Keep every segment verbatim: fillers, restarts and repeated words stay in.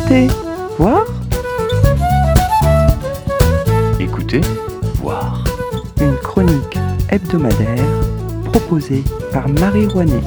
Écoutez, voir, Écoutez, voir. une chronique hebdomadaire proposée par Marie Rouanet.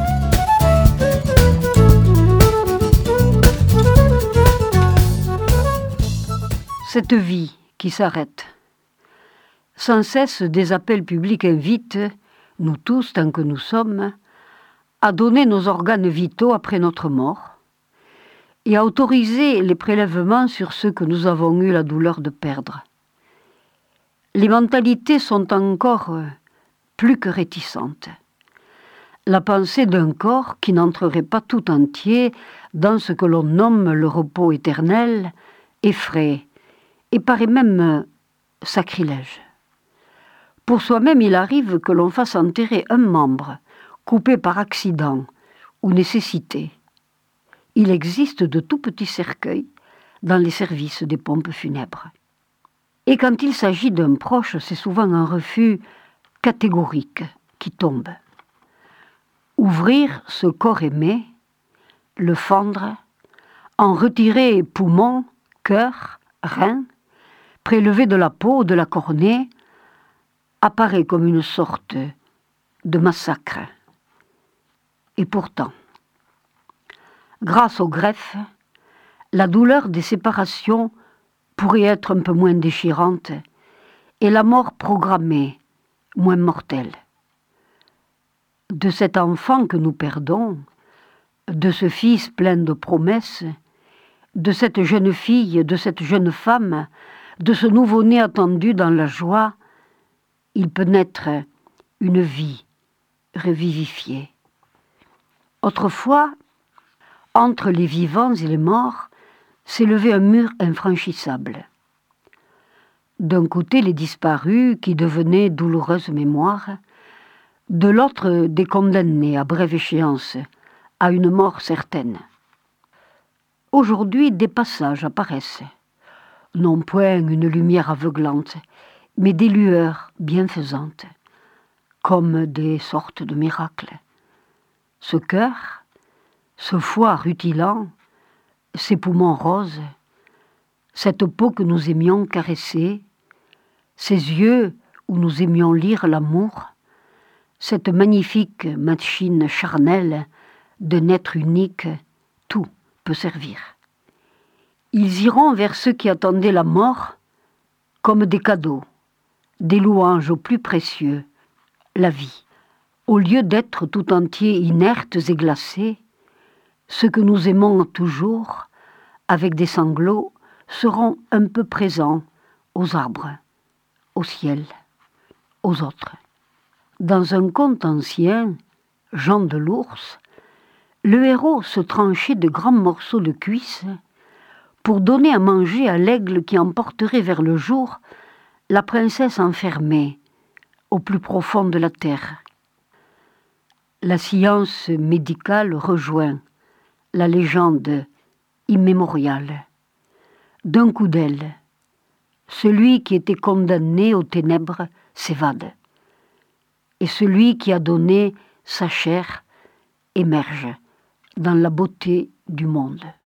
Cette vie qui s'arrête. Sans cesse, des appels publics invitent, nous tous, tant que nous sommes, à donner nos organes vitaux après notre mort et à autoriser les prélèvements sur ceux que nous avons eu la douleur de perdre. Les mentalités sont encore plus que réticentes. La pensée d'un corps qui n'entrerait pas tout entier dans ce que l'on nomme le repos éternel effraie et paraît même sacrilège. Pour soi-même, il arrive que l'on fasse enterrer un membre coupé par accident ou nécessité. Il existe de tout petits cercueils dans les services des pompes funèbres. Et quand il s'agit d'un proche, c'est souvent un refus catégorique qui tombe. Ouvrir ce corps aimé, le fendre, en retirer poumons, cœur, reins, prélever de la peau, de la cornée, apparaît comme une sorte de massacre. Et pourtant, grâce au greffe, la douleur des séparations pourrait être un peu moins déchirante et la mort programmée moins mortelle. De cet enfant que nous perdons, de ce fils plein de promesses, de cette jeune fille, de cette jeune femme, de ce nouveau-né attendu dans la joie, il peut naître une vie revivifiée. Autrefois, entre les vivants et les morts, s'élevait un mur infranchissable. D'un côté, les disparus qui devenaient douloureuse mémoire, de l'autre, des condamnés à brève échéance à une mort certaine. Aujourd'hui, des passages apparaissent, non point une lumière aveuglante, mais des lueurs bienfaisantes, comme des sortes de miracles. Ce cœur, ce foie rutilant, ces poumons roses, cette peau que nous aimions caresser, ces yeux où nous aimions lire l'amour, cette magnifique machine charnelle d'un être unique, tout peut servir. Ils iront vers ceux qui attendaient la mort comme des cadeaux, des louanges au plus précieux, la vie. Au lieu d'être tout entiers inertes et glacés, ceux que nous aimons toujours, avec des sanglots, seront un peu présents aux arbres, au ciel, aux autres. Dans un conte ancien, Jean de l'Ours, le héros se tranchait de grands morceaux de cuisse pour donner à manger à l'aigle qui emporterait vers le jour la princesse enfermée au plus profond de la terre. La science médicale rejoint la légende immémoriale. D'un coup d'aile, celui qui était condamné aux ténèbres s'évade, et celui qui a donné sa chair émerge dans la beauté du monde.